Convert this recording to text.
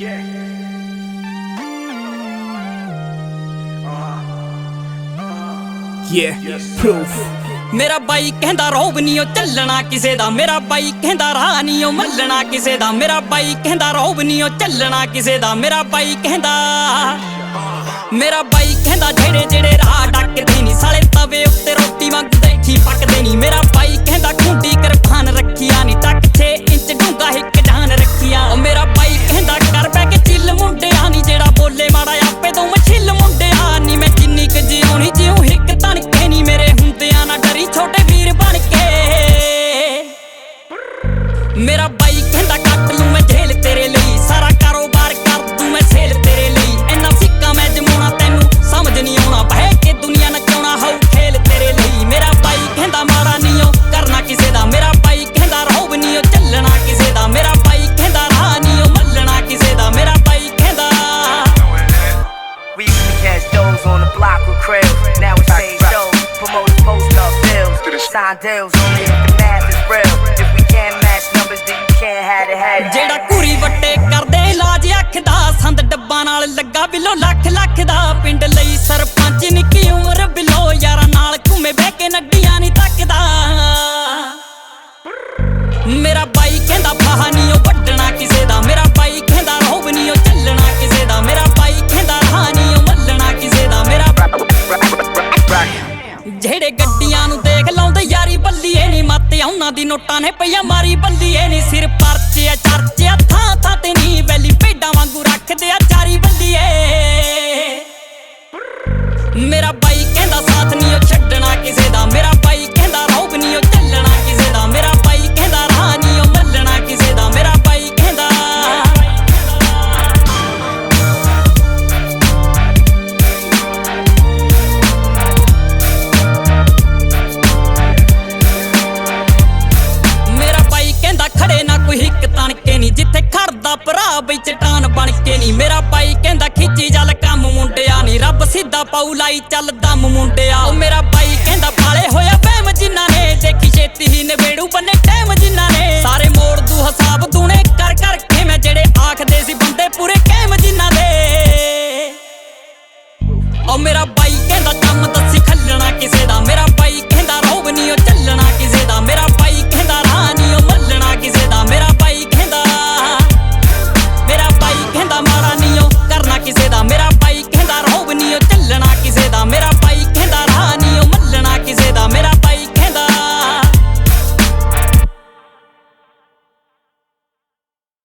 Proof। मेरा बाई कहंदा रौब नी ओ चलना किसे दा, मेरा बाई कहंदा राह नी ओ मल्लना किसे दा, मेरा बाई कहंदा रौब नी ओ चलना किसे दा, मेरा बाई कहंदा जेड़े जेड़े राह डकदे नी साले तवे उत्ते रोटी वांगू देखी पकदे नी। मेरा बाई कहंदा खूंडी किरपान रखिया नी टक 6 इंच डूंगा हिक जान रखिया। ओ मेरा बाई कहंदा कर बै के चिल मुंडिया नी जेड़ा बोले माड़ा आपे तू मछिल मुंडिया नी। मैं जिन्नी क जिउणी जिऊं हिक तनके नी मेरे हुंदियां ना डरी छोटे वीर बन के। मेरा बाई कहंदा कट लूं मैं झेल तेरे लई, सारा कारोबार कर दूं मैं सेल तेरे लई। इन्ना सिक्का मैं जमाउणा तैनू समझ नहीं आउणा, बह के दुनिया नचाउणा हाउ खेल तेरे लई। मेरा बाई कहंदा माड़ा नी ओ करना किसे दा, मेरा बाई कहंदा रौब नी ओ चलना किसे दा, मेरा बाई कहंदा राह नी ओ मल्लना किसे दा, मेरा बाई कहंदा। We used to catch those on the block with Krill. Now it's stage shows, promoters post up bills, sign deals only if the math is real. If we can't match numbers, then you can't have it. जेड़ा कुरी वट्टे करदे इलाज अख दा, संद डब्बा नाल लगा बिलो लख लख दा। पिंड लई सरपंच निक्की उमर बिलो, यारां नाल घूमे बह के नड्डियां नी तकदा। मेरा बाई कहंदा फाहा नी ओ वड्डना किसे दा, मेरा बाई कहंदा रौब नी ओ चलना किसे दा, मेरा बाई कहंदा राह नी ओ मल्लना किसे दा। मेरा जेड़े गड्डियां नू देख लाउंदे यारी बल्लीए नी, मत उन्हां दी नोटां ने पईया मारी बल्लीए नी। सिर परचे आ चर्चे आ थां थां ते नी, वैली भेडां वांगू रखदे आ चारी बल्लीए। मेरा बाई कहंदा साथ नी ओ छड्डना किसे दा, मेरा बाई कहंदा रौब नी ओ चलना किसे दा, मेरा बाई कहंदा राह नी ओ मल्लना किसे दा, मेरा बाई कहंदा। खड़े ना कोई हिक तनके नी, जिथे खड़दा भरा बई चट्टान बन के नी। मेरा बाई कहंदा खिच्ची चल कम मुंडिया नी, रब सीधा पाऊ लाई चल दम मुंडिया। ओ मेरा बाई कहंदा पाले होया वहम जिन्हां ने, देखी छेती ही नवेड़ू बन्ने टैम